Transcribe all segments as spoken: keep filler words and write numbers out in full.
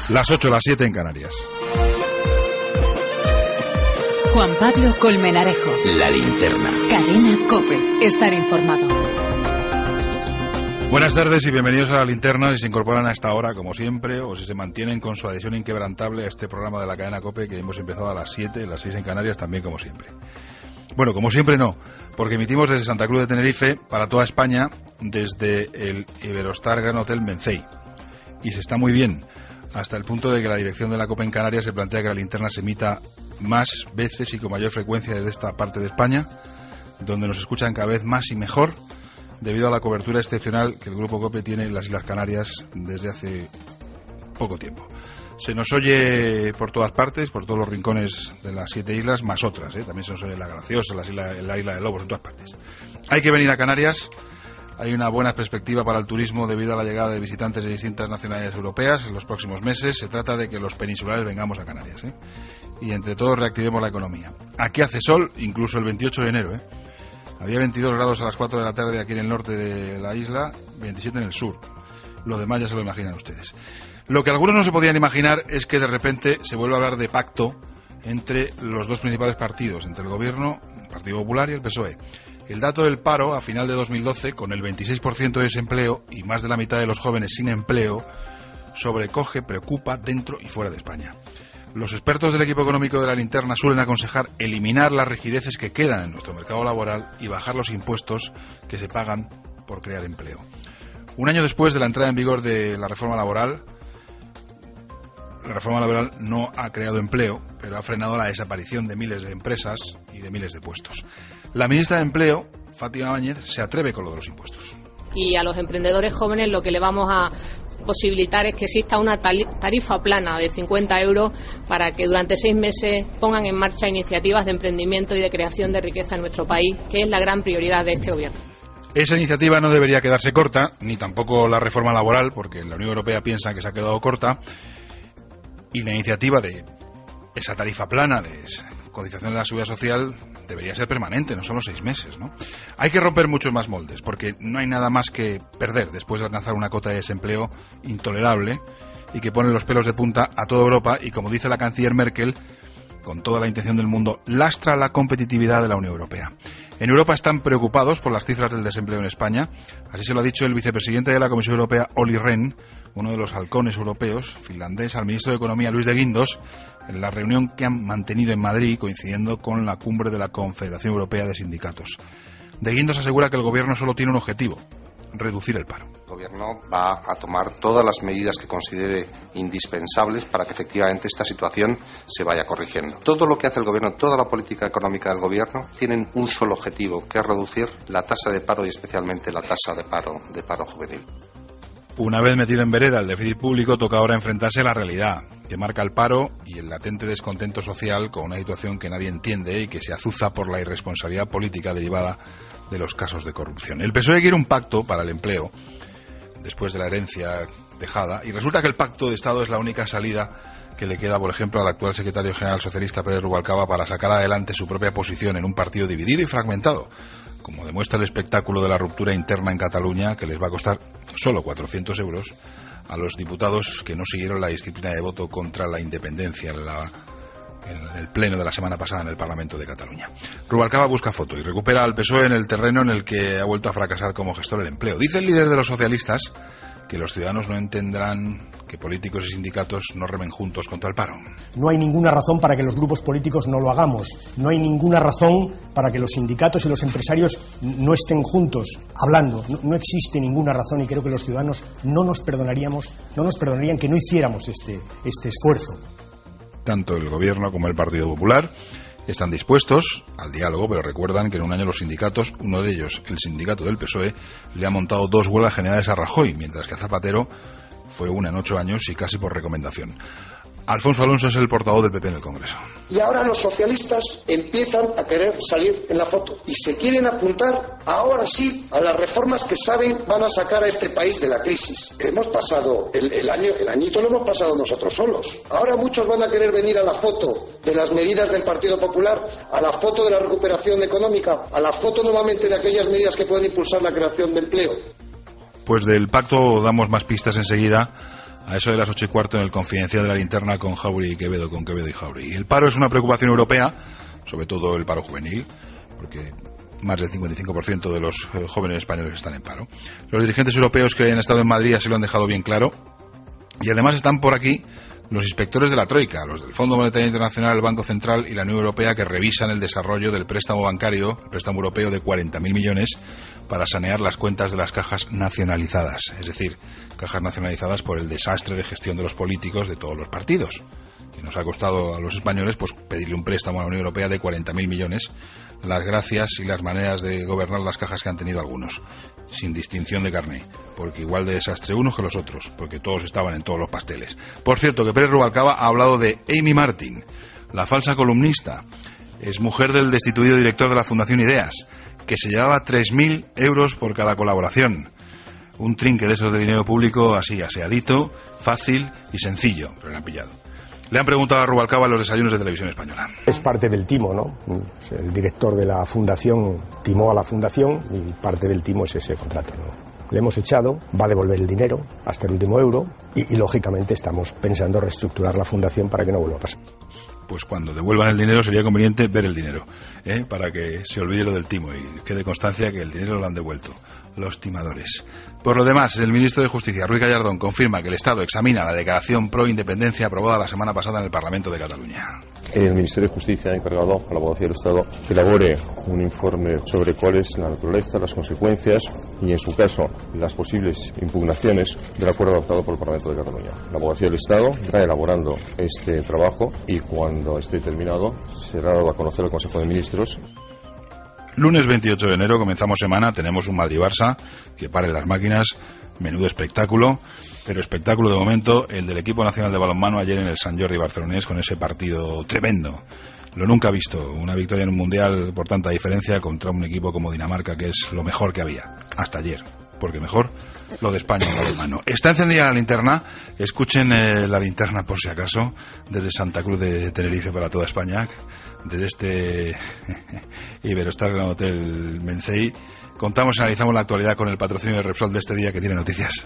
Las ocho, las siete en Canarias. Juan Pablo Colmenarejo. La Linterna. Cadena COPE. Estar informado. Buenas tardes y bienvenidos a La Linterna. Si se incorporan a esta hora, como siempre, o si se mantienen con su adhesión inquebrantable a este programa de la cadena COPE que hemos empezado a las siete, las seis en Canarias, también como siempre. Bueno, como siempre no, porque emitimos desde Santa Cruz de Tenerife para toda España desde el Iberostar Gran Hotel Mencey. Y se está muy bien, hasta el punto de que la dirección de la COPE en Canarias se plantea que La Linterna se emita más veces y con mayor frecuencia desde esta parte de España, donde nos escuchan cada vez más y mejor, debido a la cobertura excepcional que el Grupo COPE tiene en las Islas Canarias desde hace poco tiempo. Se nos oye por todas partes, por todos los rincones de las siete islas, más otras, ¿eh? También se nos oye en La Graciosa, en la, en la Isla de Lobos, en todas partes. Hay que venir a Canarias. Hay una buena perspectiva para el turismo debido a la llegada de visitantes de distintas nacionalidades europeas en los próximos meses. Se trata de que los peninsulares vengamos a Canarias, ¿eh? Y entre todos reactivemos la economía. Aquí hace sol, incluso el veintiocho de enero, ¿eh? Había veintidós grados a las cuatro de la tarde aquí en el norte de la isla, veintisiete en el sur. Lo demás ya se lo imaginan ustedes. Lo que algunos no se podían imaginar es que de repente se vuelve a hablar de pacto entre los dos principales partidos, entre el gobierno, el Partido Popular y el P S O E. El dato del paro a final de dos mil doce, con el veintiséis por ciento de desempleo y más de la mitad de los jóvenes sin empleo, sobrecoge, preocupa dentro y fuera de España. Los expertos del equipo económico de La Linterna suelen aconsejar eliminar las rigideces que quedan en nuestro mercado laboral y bajar los impuestos que se pagan por crear empleo. Un año después de la entrada en vigor de la reforma laboral, la reforma laboral no ha creado empleo, pero ha frenado la desaparición de miles de empresas y de miles de puestos. La ministra de Empleo, Fátima Báñez, se atreve con lo de los impuestos. Y a los emprendedores jóvenes lo que le vamos a posibilitar es que exista una tarifa plana de cincuenta euros para que durante seis meses pongan en marcha iniciativas de emprendimiento y de creación de riqueza en nuestro país, que es la gran prioridad de este gobierno. Esa iniciativa no debería quedarse corta, ni tampoco la reforma laboral, porque la Unión Europea piensa que se ha quedado corta, y la iniciativa de esa tarifa plana de cotización de la seguridad social debería ser permanente, no solo seis meses, ¿no? Hay que romper muchos más moldes, porque no hay nada más que perder después de alcanzar una cota de desempleo intolerable y que pone los pelos de punta a toda Europa y, como dice la canciller Merkel, con toda la intención del mundo, lastra la competitividad de la Unión Europea. En Europa están preocupados por las cifras del desempleo en España. Así se lo ha dicho el vicepresidente de la Comisión Europea, Olli Rehn, uno de los halcones europeos, finlandés, al ministro de Economía, Luis de Guindos, en la reunión que han mantenido en Madrid, coincidiendo con la cumbre de la Confederación Europea de Sindicatos. De Guindos asegura que el gobierno solo tiene un objetivo: reducir el paro. El gobierno va a tomar todas las medidas que considere indispensables para que efectivamente esta situación se vaya corrigiendo. Todo lo que hace el gobierno, toda la política económica del gobierno, tienen un solo objetivo, que es reducir la tasa de paro y especialmente la tasa de paro, de paro juvenil. Una vez metido en vereda el déficit público, toca ahora enfrentarse a la realidad, que marca el paro y el latente descontento social con una situación que nadie entiende y que se azuza por la irresponsabilidad política derivada de los casos de corrupción. El P S O E quiere un pacto para el empleo después de la herencia dejada, y resulta que el pacto de Estado es la única salida que le queda, por ejemplo, al actual secretario general socialista Pere Rubalcaba para sacar adelante su propia posición en un partido dividido y fragmentado, como demuestra el espectáculo de la ruptura interna en Cataluña, que les va a costar solo cuatrocientos euros a los diputados que no siguieron la disciplina de voto contra la independencia en, la, en el pleno de la semana pasada en el Parlamento de Cataluña. Rubalcaba busca foto y recupera al P S O E en el terreno en el que ha vuelto a fracasar como gestor del empleo. Dice el líder de los socialistas que los ciudadanos no entenderán que políticos y sindicatos no remen juntos contra el paro. No hay ninguna razón para que los grupos políticos no lo hagamos. No hay ninguna razón para que los sindicatos y los empresarios no estén juntos hablando. No, no existe ninguna razón, y creo que los ciudadanos no nos perdonaríamos, no nos perdonarían que no hiciéramos este, este esfuerzo. Tanto el Gobierno como el Partido Popular están dispuestos al diálogo, pero recuerdan que en un año los sindicatos, uno de ellos, el sindicato del P S O E, le ha montado dos huelgas generales a Rajoy, mientras que a Zapatero fue una en ocho años y casi por recomendación. Alfonso Alonso es el portavoz del P P en el Congreso. Y ahora los socialistas empiezan a querer salir en la foto y se quieren apuntar ahora sí a las reformas que saben van a sacar a este país de la crisis. Hemos pasado el, el año, el añito lo hemos pasado nosotros solos. Ahora muchos van a querer venir a la foto de las medidas del Partido Popular, a la foto de la recuperación económica, a la foto nuevamente de aquellas medidas que pueden impulsar la creación de empleo. Pues del pacto damos más pistas enseguida, a eso de las ocho y cuarto en el Confidencial de la Linterna con Jauregui y Quevedo, con Quevedo y Jauregui. El paro es una preocupación europea, sobre todo el paro juvenil, porque más del cincuenta y cinco por ciento de los eh, jóvenes españoles están en paro. Los dirigentes europeos que han estado en Madrid así lo han dejado bien claro, y además están por aquí los inspectores de la Troika, los del Fondo Monetario Internacional, el Banco Central y la Unión Europea, que revisan el desarrollo del préstamo bancario, el préstamo europeo de cuarenta mil millones para sanear las cuentas de las cajas nacionalizadas, es decir, cajas nacionalizadas por el desastre de gestión de los políticos de todos los partidos, que nos ha costado a los españoles pues pedirle un préstamo a la Unión Europea de cuarenta mil millones, las gracias y las maneras de gobernar las cajas que han tenido algunos, sin distinción de carné, porque igual de desastre unos que los otros, porque todos estaban en todos los pasteles. Por cierto, que Pérez Rubalcaba ha hablado de Amy Martin, la falsa columnista, es mujer del destituido director de la Fundación Ideas, que se llevaba tres mil euros por cada colaboración. Un trinque de esos de dinero público así, aseadito, fácil y sencillo, pero le han pillado. Le han preguntado a Rubalcaba en los desayunos de Televisión Española. Es parte del timo, ¿no? El director de la fundación timó a la fundación y parte del timo es ese contrato, ¿no? Le hemos echado, va a devolver el dinero hasta el último euro y, y lógicamente estamos pensando reestructurar la fundación para que no vuelva a pasar. Pues cuando devuelvan el dinero sería conveniente ver el dinero, ¿eh? Para que se olvide lo del timo y quede constancia que el dinero lo han devuelto los timadores. Por lo demás, el ministro de Justicia, Ruiz Gallardón, confirma que el Estado examina la declaración pro independencia aprobada la semana pasada en el Parlamento de Cataluña. El Ministerio de Justicia ha encargado a la Abogacía del Estado que elabore un informe sobre cuál es la naturaleza, las consecuencias y, en su caso, las posibles impugnaciones del acuerdo adoptado por el Parlamento de Cataluña. La Abogacía del Estado está elaborando este trabajo y, cuando esté terminado, será dado a conocer al Consejo de Ministros. Lunes veintiocho de enero, comenzamos semana, tenemos un Madrid-Barça, que pare las máquinas, menudo espectáculo, pero espectáculo de momento el del equipo nacional de balonmano ayer en el Sant Jordi barcelonés con ese partido tremendo, lo nunca visto, una victoria en un mundial por tanta diferencia contra un equipo como Dinamarca, que es lo mejor que había, hasta ayer, porque mejor lo de España en balonmano. Está encendida la linterna, escuchen eh, la linterna por si acaso, desde Santa Cruz de Tenerife para toda España, desde este Iberostar Gran Hotel Mencey. Contamos y analizamos la actualidad con el patrocinio de Repsol de este día, que tiene noticias.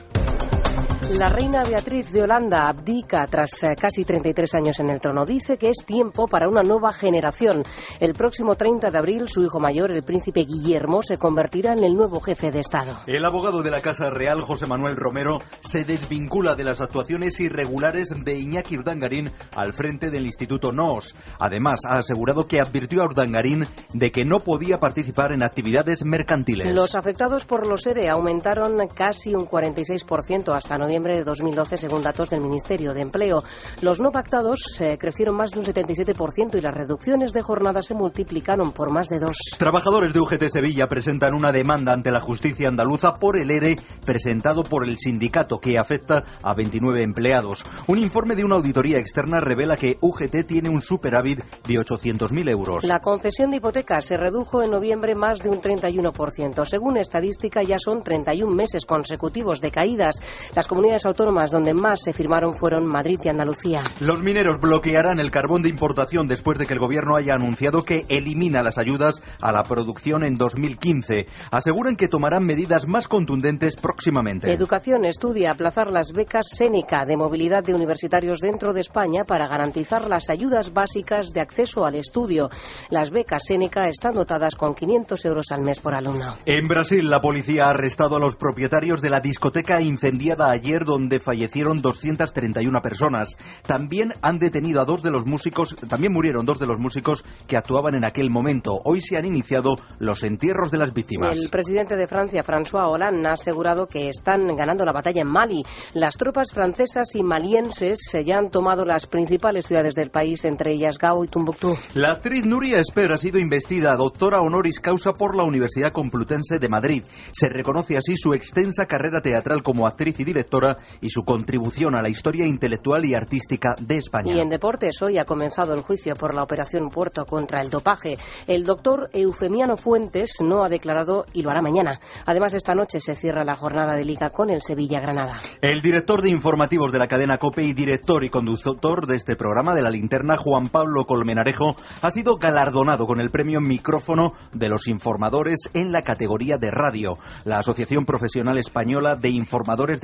La reina Beatriz de Holanda abdica tras eh, casi treinta y tres años en el trono. Dice que es tiempo para una nueva generación. El próximo treinta de abril, su hijo mayor, el príncipe Guillermo, se convertirá en el nuevo jefe de Estado. El abogado de la Casa Real, José Manuel Romero, se desvincula de las actuaciones irregulares de Iñaki Urdangarín al frente del Instituto Noos. Además, ha asegurado que advirtió a Urdangarín de que no podía participar en actividades mercantiles. Los afectados por los ERE aumentaron casi un cuarenta y seis por ciento hasta noviembre de dos mil doce, según datos del Ministerio de Empleo. Los no pactados eh, crecieron más de un setenta y siete por ciento y las reducciones de jornada se multiplicaron por más de dos. Trabajadores de U G T Sevilla presentan una demanda ante la justicia andaluza por el ERE presentado por el sindicato, que afecta a veintinueve empleados. Un informe de una auditoría externa revela que U G T tiene un superávit de ochocientos mil euros. La concesión de hipotecas se redujo en noviembre más de un treinta y uno por ciento. Según estadística, ya son treinta y un meses consecutivos de caídas. Las comunidades autónomas donde más se firmaron fueron Madrid y Andalucía. Los mineros bloquearán el carbón de importación después de que el gobierno haya anunciado que elimina las ayudas a la producción en dos mil quince. Aseguran que tomarán medidas más contundentes próximamente. Educación estudia aplazar las becas Séneca de movilidad de universitarios dentro de España para garantizar las ayudas básicas de acceso al estudio. Las becas Séneca están dotadas con quinientos euros al mes por alumno. En Brasil, la policía ha arrestado a los propietarios de la discoteca incendiada ayer, donde fallecieron doscientas treinta y una personas. También han detenido a dos de los músicos, también murieron dos de los músicos que actuaban en aquel momento. Hoy se han iniciado los entierros de las víctimas. El presidente de Francia, François Hollande, ha asegurado que están ganando la batalla en Mali. Las tropas francesas y malienses ya han tomado las principales ciudades del país, entre ellas Gao y Tombuctú. La actriz Nuria Esper ha sido investida doctora honoris causa por la Universidad Complutense de Madrid. Se reconoce así su extensa carrera teatral como actriz y directora y su contribución a la historia intelectual y artística de España. Y en deportes, hoy ha comenzado el juicio por la operación Puerto contra el dopaje. El doctor Eufemiano Fuentes no ha declarado y lo hará mañana. Además, esta noche se cierra la jornada de Liga con el Sevilla-Granada. El director de informativos de la cadena COPE y director y conductor de este programa de La Linterna, Juan Pablo Colmenarejo, ha sido galardonado con el premio Micrófono de los Informadores en la categoría de radio. La Asociación Profesional Española de Informadores de Prensa Radio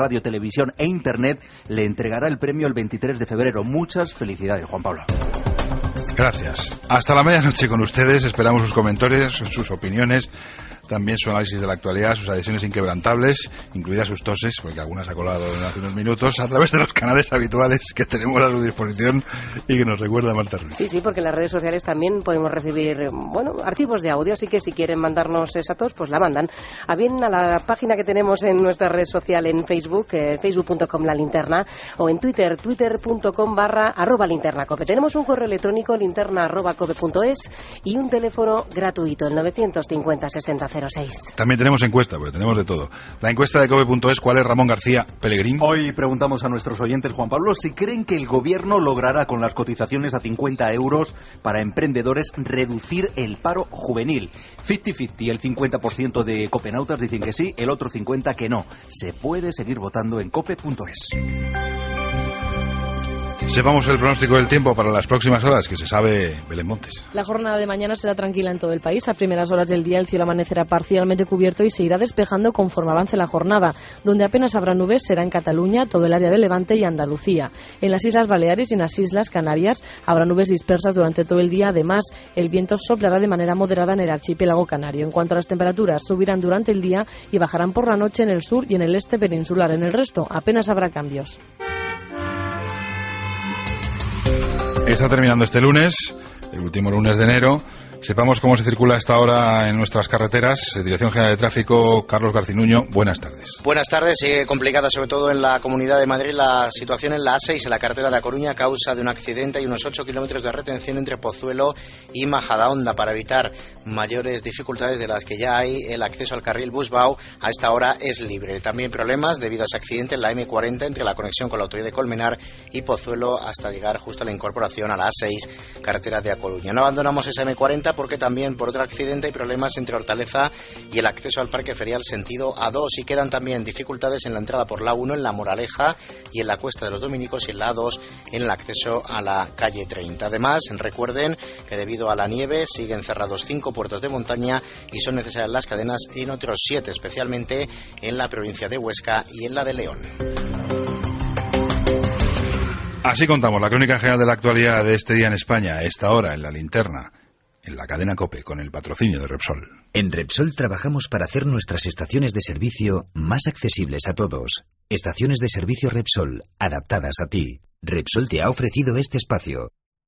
radio, televisión e internet, le entregará el premio el veintitrés de febrero. Muchas felicidades, Juan Pablo. Gracias. Hasta la medianoche con ustedes. Esperamos sus comentarios, sus opiniones, también su análisis de la actualidad, sus adhesiones inquebrantables, incluidas sus toses, porque algunas ha colado hace unos minutos, a través de los canales habituales que tenemos a su disposición y que nos recuerda Marta Ruiz. Sí, sí, porque en las redes sociales también podemos recibir, bueno, archivos de audio, así que si quieren mandarnos esa tos, pues la mandan. A bien a la página que tenemos en nuestra red social en Facebook, eh, facebook punto com la linterna, o en Twitter, twitter punto com barra arroba linterna cope. Tenemos un correo electrónico, linterna arroba cope punto es, y un teléfono gratuito, el novecientos cincuenta sesenta cero seis. También tenemos encuesta, porque tenemos de todo. La encuesta de cope punto es, ¿cuál es, Ramón García Pellegrín? Hoy preguntamos a nuestros oyentes, Juan Pablo, si creen que el gobierno logrará con las cotizaciones a cincuenta euros para emprendedores reducir el paro juvenil. cincuenta cincuenta, el cincuenta por ciento de copenautas dicen que sí, el otro cincuenta por ciento que no. Se puede seguir votando en cope punto es. Sepamos el pronóstico del tiempo para las próximas horas, que se sabe Belén Montes. La jornada de mañana será tranquila en todo el país. A primeras horas del día el cielo amanecerá parcialmente cubierto y se irá despejando conforme avance la jornada. Donde apenas habrá nubes será en Cataluña, todo el área de Levante y Andalucía. En las Islas Baleares y en las Islas Canarias habrá nubes dispersas durante todo el día. Además, el viento soplará de manera moderada en el archipiélago canario. En cuanto a las temperaturas, subirán durante el día y bajarán por la noche en el sur y en el este peninsular. En el resto apenas habrá cambios. Está terminando este lunes, el último lunes de enero. Sepamos cómo se circula a esta hora en nuestras carreteras. Dirección General de Tráfico, Carlos Garcinuño, buenas tardes. Buenas tardes. Sigue complicada, sobre todo en la Comunidad de Madrid, la situación en la A seis, en la carretera de A Coruña, a causa de un accidente. Hay unos ocho kilómetros de retención entre Pozuelo y Majadahonda. Para evitar mayores dificultades de las que ya hay, el acceso al carril Busbao a esta hora es libre. También problemas debido a ese accidente en la eme cuarenta, entre la conexión con la autovía de Colmenar y Pozuelo, hasta llegar justo a la incorporación a la A seis, carretera de A Coruña. No abandonamos esa eme cuarenta porque también por otro accidente hay problemas entre Hortaleza y el acceso al Parque Ferial sentido A dos, y quedan también dificultades en la entrada por la A uno, en la Moraleja y en la Cuesta de los Dominicos, y en la A dos en el acceso a la calle treinta. Además, recuerden que debido a la nieve siguen cerrados cinco puertos de montaña y son necesarias las cadenas en otros siete, especialmente en la provincia de Huesca y en la de León. Así contamos la crónica general de la actualidad de este día en España, a esta hora en la linterna, en la cadena COPE, con el patrocinio de Repsol. En Repsol trabajamos para hacer nuestras estaciones de servicio más accesibles a todos. Estaciones de servicio Repsol, adaptadas a ti. Repsol te ha ofrecido este espacio.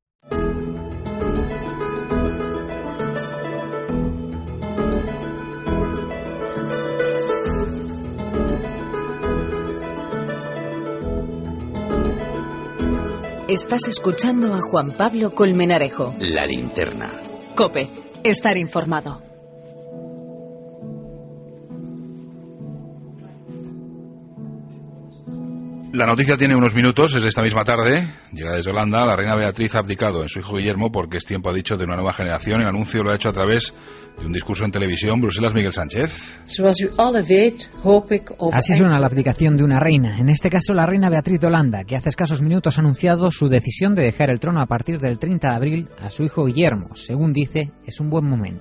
Estás escuchando a Juan Pablo Colmenarejo. La linterna. COPE, estar informado. La noticia tiene unos minutos, es de esta misma tarde, llega desde Holanda. La reina Beatriz ha abdicado en su hijo Guillermo porque es tiempo, ha dicho, de una nueva generación. El anuncio lo ha hecho a través de un discurso en televisión. Bruselas, Miguel Sánchez. Así suena la abdicación de una reina, en este caso la reina Beatriz de Holanda, que hace escasos minutos ha anunciado su decisión de dejar el trono a partir del treinta de abril a su hijo Guillermo. Según dice, es un buen momento.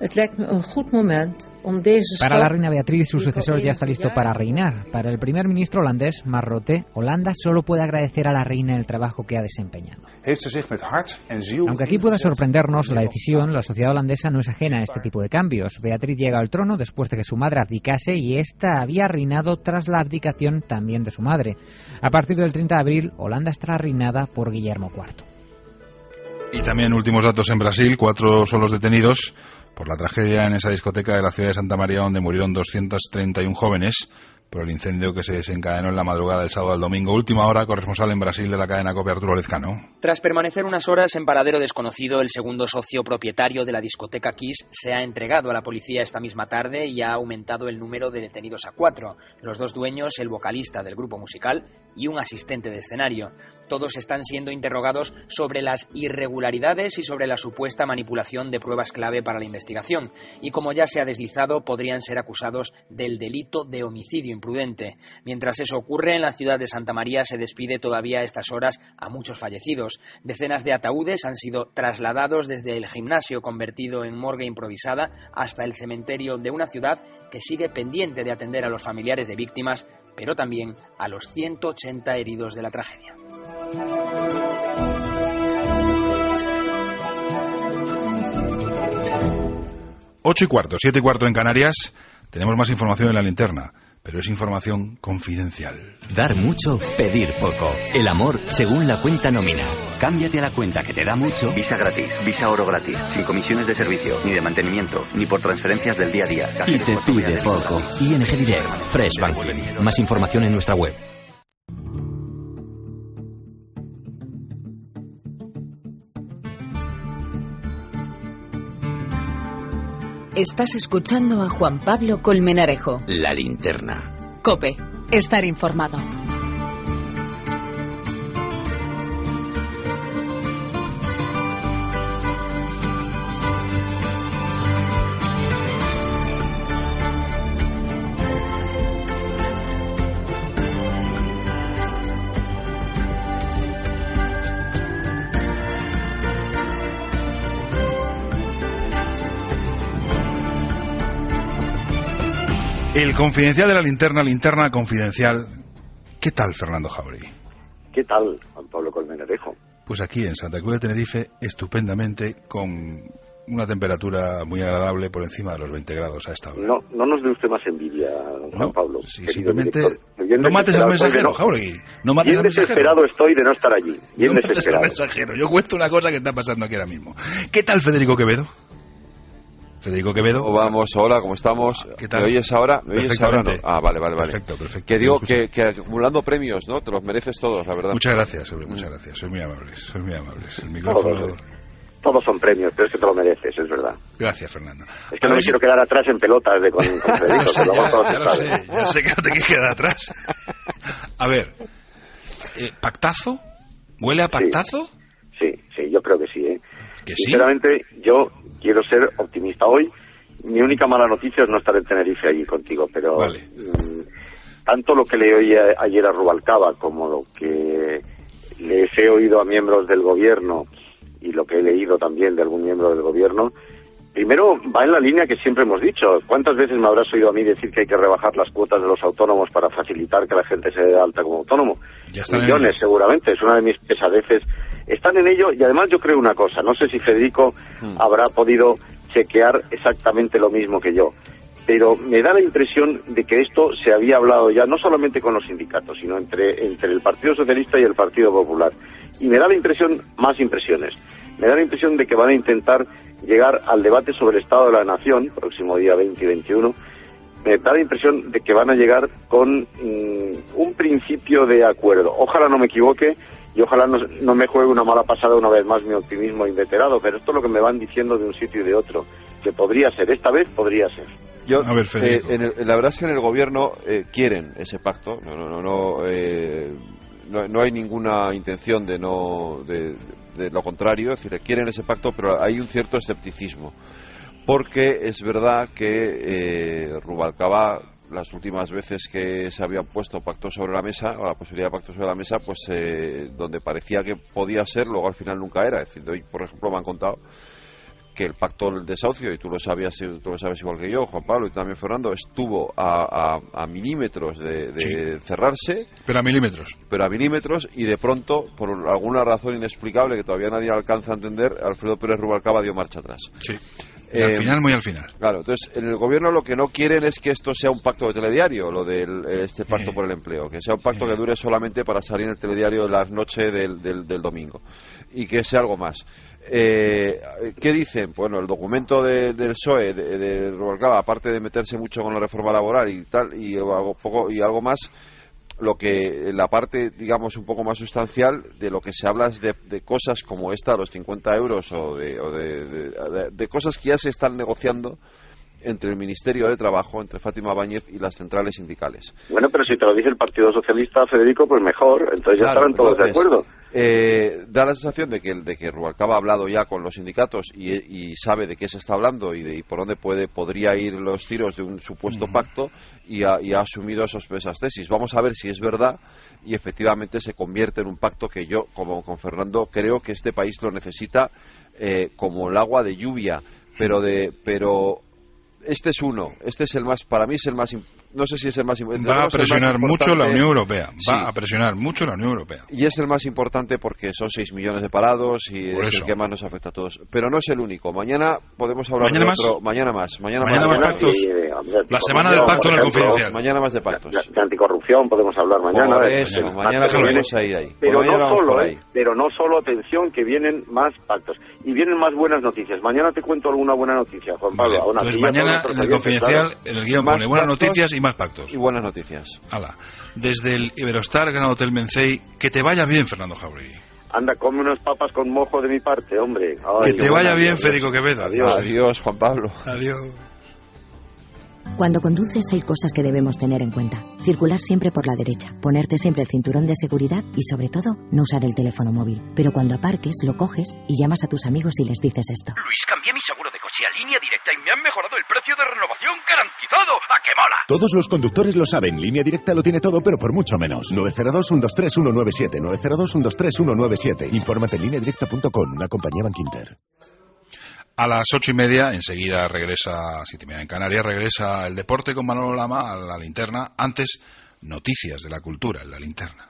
Para la reina Beatriz, su sucesor ya está listo para reinar. Para el primer ministro holandés, Mark Rutte, Holanda solo puede agradecer a la reina el trabajo que ha desempeñado. Aunque aquí pueda sorprendernos la decisión, la sociedad holandesa no es ajena a este tipo de cambios. Beatriz llega al trono después de que su madre abdicase y ésta había reinado tras la abdicación también de su madre. A partir del treinta de abril, Holanda estará reinada por Guillermo cuarto. Y también últimos datos en Brasil, cuatro son los detenidos por la tragedia en esa discoteca de la ciudad de Santa María, donde murieron doscientos treinta y uno jóvenes por el incendio que se desencadenó en la madrugada del sábado al domingo. Última hora, corresponsal en Brasil de la cadena COPE, Arturo Lezcano. Tras permanecer unas horas en paradero desconocido, el segundo socio propietario de la discoteca Kiss se ha entregado a la policía esta misma tarde y ha aumentado el número de detenidos a cuatro. Los dos dueños, el vocalista del grupo musical y un asistente de escenario. Todos están siendo interrogados sobre las irregularidades y sobre la supuesta manipulación de pruebas clave para la investigación. Y como ya se ha deslizado, podrían ser acusados del delito de homicidio imprudente. Mientras eso ocurre, en la ciudad de Santa María se despide todavía a estas horas a muchos fallecidos. Decenas de ataúdes han sido trasladados desde el gimnasio convertido en morgue improvisada hasta el cementerio de una ciudad que sigue pendiente de atender a los familiares de víctimas pero también a los ciento ochenta heridos de la tragedia. Ocho y cuarto, siete y cuarto en Canarias. Tenemos más información en la linterna, pero es información confidencial. Dar mucho, pedir poco. El amor según la cuenta nómina. Cámbiate a la cuenta que te da mucho. Visa gratis, Visa Oro gratis, sin comisiones de servicio, ni de mantenimiento, ni por transferencias del día a día. Y te pide poco. I N G Direct, Fresh Banking. Más información en nuestra web. Estás escuchando a Juan Pablo Colmenarejo. La linterna. COPE. Estar informado. El confidencial de la linterna, linterna confidencial. ¿Qué tal, Fernando Jauregui? ¿Qué tal, Juan Pablo Colmenarejo? Pues aquí en Santa Cruz de Tenerife, estupendamente, con una temperatura muy agradable por encima de los veinte grados a esta hora. No, no nos dé usted más envidia, don Juan no, Pablo. Sí, simplemente no mates al mensajero, Jauregui. No mates bien al mensajero. Desesperado estoy de no estar allí. Bien no desesperado. Mates al mensajero. Yo cuento una cosa que está pasando aquí ahora mismo. ¿Qué tal, Federico Quevedo? Federico Quevedo. Oh, vamos, hola, ¿cómo estamos? ¿Qué tal? ¿Me oyes ahora? ¿Me oyes ahora? No. Ah, vale, vale, vale. Perfecto, perfecto. Que digo que, que acumulando premios, ¿no? Te los mereces todos, la verdad. Muchas gracias, hombre, muchas gracias. Sois muy amables, sois muy amables. El micrófono... Todos, todos son premios, pero es que te lo mereces, es verdad. Gracias, Fernando. Es que no me quiero quedar atrás en pelotas de con, con Federico. No sé, ya, ya lo sé, ya sé que no te quieres quedar atrás. A ver, eh, ¿pactazo? ¿Huele a pactazo? Sí, sí, sí, yo creo que sí, ¿eh? ¿Que Sinceramente, sí? yo quiero ser optimista hoy. Mi única mala noticia es no estar en Tenerife allí contigo, pero vale. mmm, tanto lo que le oí a, ayer a Rubalcaba como lo que les he oído a miembros del gobierno y lo que he leído también de algún miembro del gobierno, primero va en la línea que siempre hemos dicho. ¿Cuántas veces me habrás oído a mí decir que hay que rebajar las cuotas de los autónomos para facilitar que la gente se dé alta como autónomo? Ya están Millones, en... seguramente, es una de mis pesadeces. Están en ello y además yo creo una cosa, no sé si Federico hmm. habrá podido chequear exactamente lo mismo que yo, pero me da la impresión de que esto se había hablado ya no solamente con los sindicatos, sino entre, entre el Partido Socialista y el Partido Popular, y me da la impresión, más impresiones, me da la impresión de que van a intentar llegar al debate sobre el Estado de la Nación, próximo día veinte y veintiuno, me da la impresión de que van a llegar con mmm, un principio de acuerdo. Ojalá no me equivoque, y ojalá no, no me juegue una mala pasada una vez más mi optimismo inveterado, pero esto es lo que me van diciendo de un sitio y de otro, que podría ser, esta vez podría ser. Yo, A ver, eh, en el, la verdad es que en el gobierno eh, quieren ese pacto, no, no, no, no, eh, no, no hay ninguna intención de no de, de lo contrario, es decir, quieren ese pacto, pero hay un cierto escepticismo, porque es verdad que eh, Rubalcaba, las últimas veces que se habían puesto pactos sobre la mesa, o la posibilidad de pactos sobre la mesa, pues eh, donde parecía que podía ser, luego al final nunca era. Es decir, hoy, por ejemplo, me han contado que el pacto del desahucio, y tú lo sabías, tú lo sabes igual que yo, Juan Pablo, y también Fernando, estuvo a, a, a milímetros de, de sí. cerrarse. Pero a milímetros. Pero a milímetros, y de pronto, por alguna razón inexplicable que todavía nadie alcanza a entender, Alfredo Pérez Rubalcaba dio marcha atrás. Sí. Y al eh, final, muy al final. Claro, entonces, en el gobierno lo que no quieren es que esto sea un pacto de telediario, lo de este pacto eh, por el empleo, que sea un pacto eh. que dure solamente para salir en el telediario la noche del, del, del domingo, y que sea algo más. Eh, ¿Qué dicen? Bueno, el documento de, del P S O E, de, de Rubalcaba, aparte de meterse mucho con la reforma laboral y tal, y algo, poco, y algo más, lo que la parte, digamos, un poco más sustancial de lo que se habla es de, de cosas como esta, los cincuenta euros, o, de, o de, de, de, de cosas que ya se están negociando entre el Ministerio de Trabajo, entre Fátima Báñez y las centrales sindicales. Bueno, pero si te lo dice el Partido Socialista, Federico, pues mejor, entonces ya claro, estarán todos entonces, de acuerdo. Eh, da la sensación de que, de que Rubalcaba ha hablado ya con los sindicatos y, y sabe de qué se está hablando y, de, y por dónde puede podría ir los tiros de un supuesto uh-huh. pacto, y ha, y ha asumido esos, esas tesis. Vamos a ver si es verdad y efectivamente se convierte en un pacto que yo, como con Fernando, creo que este país lo necesita eh, como el agua de lluvia, pero de pero este es uno, este es el más, para mí es el más no sé si es el más importante. Va a presionar mucho la Unión Europea. Sí. Va a presionar mucho la Unión Europea. Y es el más importante porque son seis millones de parados y Por es eso. el que más nos afecta a todos. Pero no es el único. Mañana podemos hablar ¿Mañana de más? otro. Mañana más. Mañana, Mañana más pactos. Sí, hombre, La semana del pacto en el Confidencial. Mañana más de pactos. De, de anticorrupción podemos hablar mañana. Por de- eso, de- mañana que vamos vienen- a ir ahí. Pero Mañana no vamos solo, por ¿eh? ahí. Pero no solo, atención, que vienen más pactos. Y vienen más buenas noticias. Mañana te cuento alguna buena noticia, Juan Pablo. Aún Entonces así, ya mañana todos en nuestros el oyentes, Confidencial, claro. en el guión Más pone buenas pactos noticias y más pactos. Y buenas noticias. Hala. Desde el Iberostar Gran Hotel Mencey, que te vaya bien, Fernando Jauregui. Anda, come unas papas con mojo de mi parte, hombre. Ay, Que te vaya buena- bien, Federico Quevedo. Adiós. Adiós, Juan Pablo. Adiós. Cuando conduces hay cosas que debemos tener en cuenta. Circular siempre por la derecha, ponerte siempre el cinturón de seguridad y sobre todo no usar el teléfono móvil. Pero cuando aparques lo coges y llamas a tus amigos y les dices esto. Luis, cambié mi seguro de coche a Línea Directa y me han mejorado el precio de renovación garantizado. ¡A qué mola! Todos los conductores lo saben. Línea Directa lo tiene todo, pero por mucho menos. nueve cero dos, uno dos tres, uno nueve siete. nueve cero dos, uno dos tres, uno nueve siete. Infórmate en línea directa punto com, una compañía Bankinter. A las ocho y media, enseguida regresa, siete y media en Canarias, regresa el deporte con Manolo Lama a la linterna. Antes, noticias de la cultura en la linterna.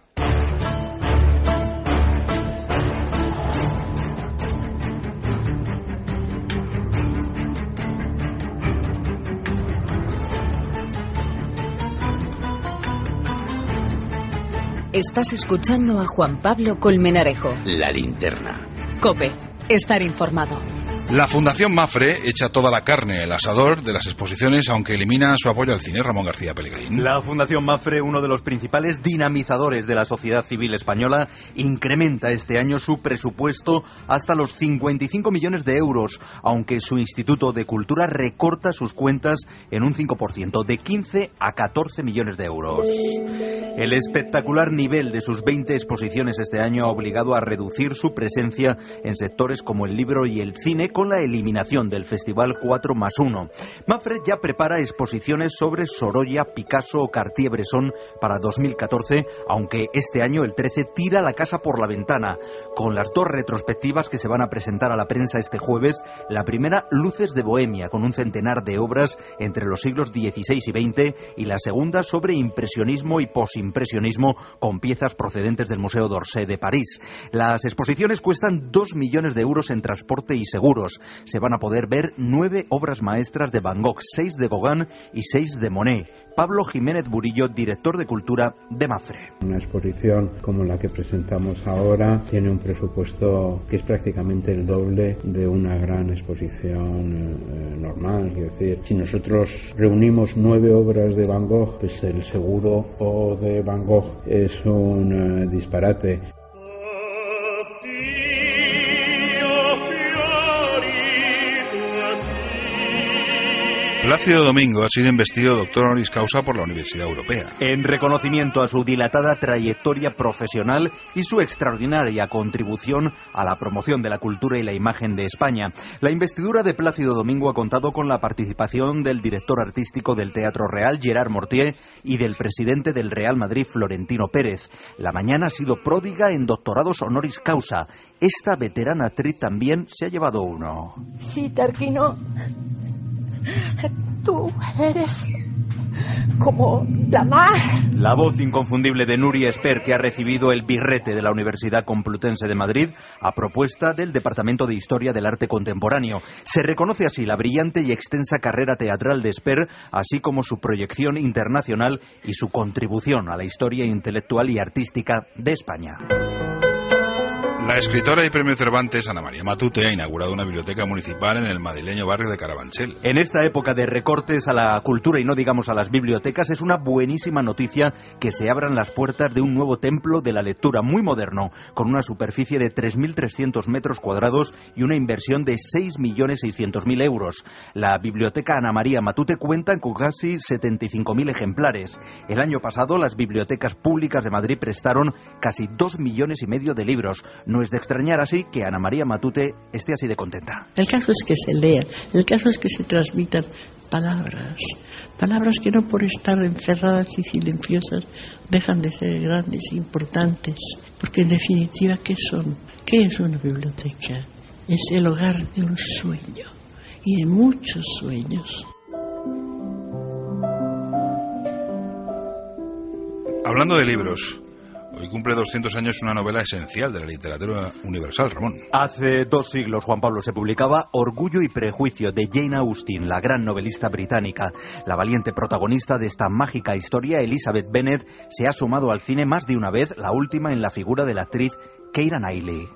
Estás escuchando a Juan Pablo Colmenarejo. La linterna. COPE. Estar informado. La Fundación Mafre echa toda la carne el asador de las exposiciones, aunque elimina su apoyo al cine. Ramón García Pellegrín. La Fundación Mafre, uno de los principales dinamizadores de la sociedad civil española, incrementa este año su presupuesto hasta los cincuenta y cinco millones de euros, aunque su Instituto de Cultura recorta sus cuentas en un cinco por ciento, de quince a catorce millones de euros. El espectacular nivel de sus veinte exposiciones este año ha obligado a reducir su presencia en sectores como el libro y el cine, con la eliminación del Festival cuatro más uno. Mafre ya prepara exposiciones sobre Sorolla, Picasso o Cartier-Bresson para dos mil catorce, aunque este año el trece tira la casa por la ventana, con las dos retrospectivas que se van a presentar a la prensa este jueves. La primera, Luces de Bohemia, con un centenar de obras entre los siglos dieciséis y veinte, y la segunda sobre impresionismo y posimpresionismo, con piezas procedentes del Museo d'Orsay de París. Las exposiciones cuestan dos millones de euros en transporte y seguros. Se van a poder ver nueve obras maestras de Van Gogh, seis de Gauguin y seis de Monet. Pablo Jiménez Burillo, director de Cultura de Mafre. Una exposición como la que presentamos ahora tiene un presupuesto que es prácticamente el doble de una gran exposición eh, normal. Es decir, si nosotros reunimos nueve obras de Van Gogh, pues el seguro o de Van Gogh es un eh, disparate. Plácido Domingo ha sido investido doctor honoris causa por la Universidad Europea. En reconocimiento a su dilatada trayectoria profesional y su extraordinaria contribución a la promoción de la cultura y la imagen de España. La investidura de Plácido Domingo ha contado con la participación del director artístico del Teatro Real, Gerard Mortier, y del presidente del Real Madrid, Florentino Pérez. La mañana ha sido pródiga en doctorados honoris causa. Esta veterana actriz también se ha llevado uno. Sí, Tarquino. Tú eres como la mar. La voz inconfundible de Nuria Esper, que ha recibido el birrete de la Universidad Complutense de Madrid a propuesta del Departamento de Historia del Arte Contemporáneo. Se reconoce así la brillante y extensa carrera teatral de Esper, así como su proyección internacional y su contribución a la historia intelectual y artística de España. La escritora y premio Cervantes Ana María Matute ha inaugurado una biblioteca municipal en el madrileño barrio de Carabanchel. En esta época de recortes a la cultura y no digamos a las bibliotecas, es una buenísima noticia que se abran las puertas de un nuevo templo de la lectura muy moderno, con una superficie de tres mil trescientos metros cuadrados y una inversión de seis millones seiscientos mil euros. La biblioteca Ana María Matute cuenta con casi setenta y cinco mil ejemplares. El año pasado las bibliotecas públicas de Madrid prestaron casi dos millones y medio de libros. No es de extrañar así que Ana María Matute esté así de contenta. El caso es que se lean, el caso es que se transmitan palabras, palabras que no por estar encerradas y silenciosas dejan de ser grandes e importantes, porque en definitiva, ¿qué son? ¿Qué es una biblioteca? Es el hogar de un sueño y de muchos sueños. Hablando de libros, hoy cumple doscientos años una novela esencial de la literatura universal, Ramón. Hace dos siglos, Juan Pablo, se publicaba Orgullo y Prejuicio, de Jane Austen, la gran novelista británica. La valiente protagonista de esta mágica historia, Elizabeth Bennet, se ha sumado al cine más de una vez, la última en la figura de la actriz Keira Knightley.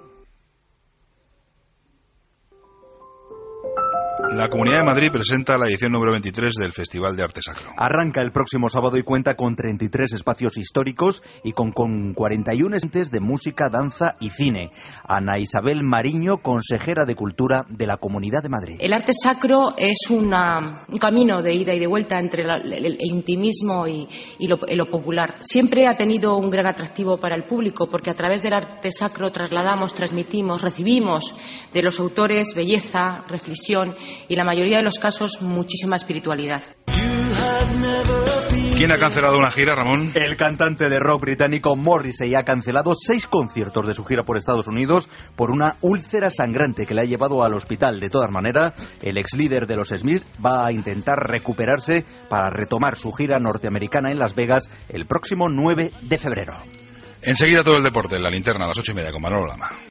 La Comunidad de Madrid presenta la edición número veintitrés del Festival de Arte Sacro. Arranca el próximo sábado y cuenta con treinta y tres espacios históricos y con, con cuarenta y uno entes de música, danza y cine. Ana Isabel Mariño, consejera de Cultura de la Comunidad de Madrid. El arte sacro es una, un camino de ida y de vuelta entre la, el, el intimismo y, y lo, lo popular. Siempre ha tenido un gran atractivo para el público porque a través del arte sacro trasladamos, transmitimos, recibimos de los autores belleza, reflexión y en la mayoría de los casos muchísima espiritualidad. ¿Quién ha cancelado una gira, Ramón? El cantante de rock británico Morrissey ha cancelado seis conciertos de su gira por Estados Unidos por una úlcera sangrante que le ha llevado al hospital. De todas maneras, el ex líder de los Smiths va a intentar recuperarse para retomar su gira norteamericana en Las Vegas el próximo nueve de febrero. Enseguida todo el deporte en la linterna a las ocho y media con Manolo Lama.